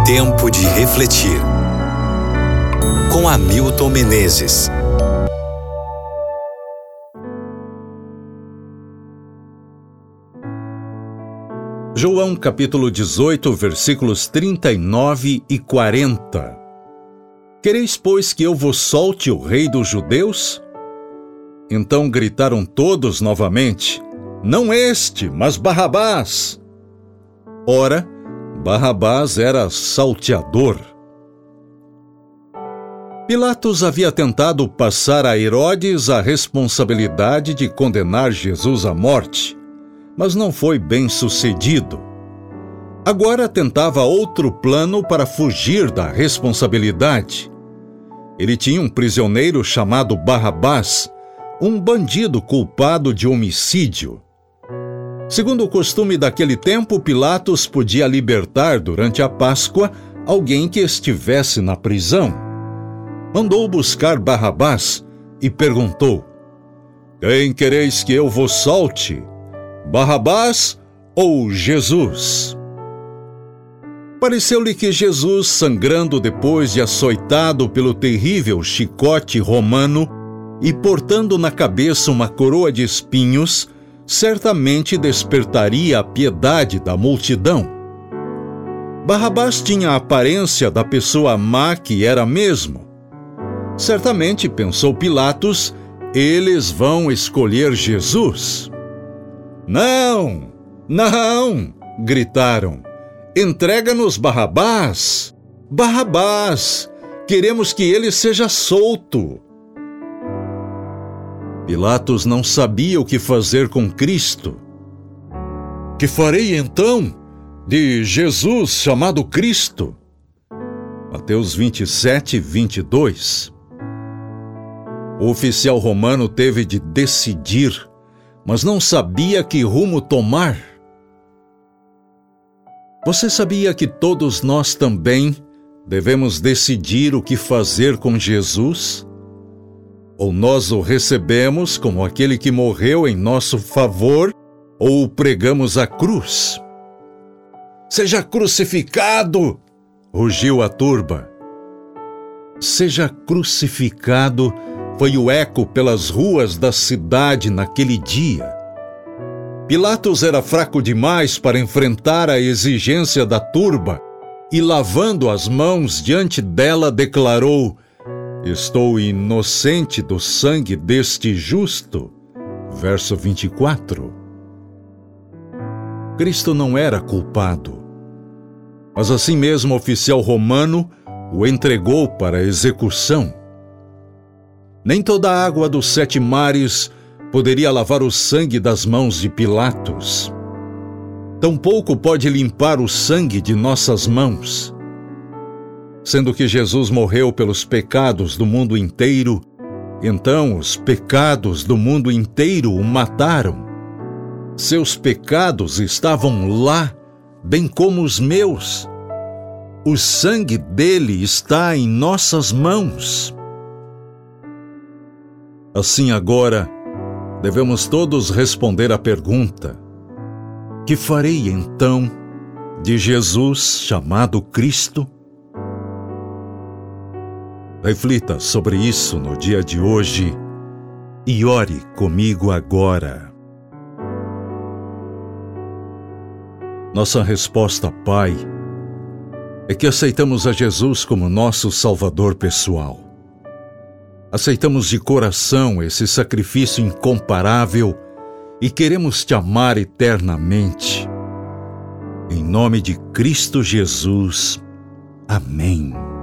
Tempo de refletir. Com Hamilton Menezes. João capítulo 18, versículos 39 e 40. Quereis, pois, que eu vos solte o rei dos judeus? Então gritaram todos novamente: não este, mas Barrabás. Ora, Barrabás era salteador. Pilatos havia tentado passar a Herodes a responsabilidade de condenar Jesus à morte, mas não foi bem sucedido. Agora tentava outro plano para fugir da responsabilidade. Ele tinha um prisioneiro chamado Barrabás, um bandido culpado de homicídio. Segundo o costume daquele tempo, Pilatos podia libertar durante a Páscoa alguém que estivesse na prisão. Mandou buscar Barrabás e perguntou: quem quereis que eu vos solte? Barrabás ou Jesus? Pareceu-lhe que Jesus, sangrando depois de açoitado pelo terrível chicote romano e portando na cabeça uma coroa de espinhos, certamente despertaria a piedade da multidão. Barrabás tinha a aparência da pessoa má que era mesmo. Certamente, pensou Pilatos, eles vão escolher Jesus. Não, não, gritaram. Entrega-nos Barrabás! Barrabás! Queremos que ele seja solto! Pilatos não sabia o que fazer com Cristo. Que farei então de Jesus chamado Cristo? Mateus 27, 22. O oficial romano teve de decidir, mas não sabia que rumo tomar. Você sabia que todos nós também devemos decidir o que fazer com Jesus? Ou nós o recebemos como aquele que morreu em nosso favor, ou o pregamos à cruz? Seja crucificado! Rugiu a turba. Seja crucificado foi o eco pelas ruas da cidade naquele dia. Pilatos era fraco demais para enfrentar a exigência da turba e, lavando as mãos diante dela, declarou: estou inocente do sangue deste justo. Verso 24. Cristo não era culpado, mas assim mesmo o oficial romano o entregou para execução. Nem toda a água dos 7 mares poderia lavar o sangue das mãos de Pilatos. Tampouco pode limpar o sangue de nossas mãos. Sendo que Jesus morreu pelos pecados do mundo inteiro, então os pecados do mundo inteiro o mataram. Seus pecados estavam lá, bem como os meus. O sangue dele está em nossas mãos. Assim agora, devemos todos responder à pergunta: que farei então de Jesus chamado Cristo? Reflita sobre isso no dia de hoje e ore comigo agora. Nossa resposta, Pai, é que aceitamos a Jesus como nosso Salvador pessoal. Aceitamos de coração esse sacrifício incomparável e queremos te amar eternamente. Em nome de Cristo Jesus. Amém.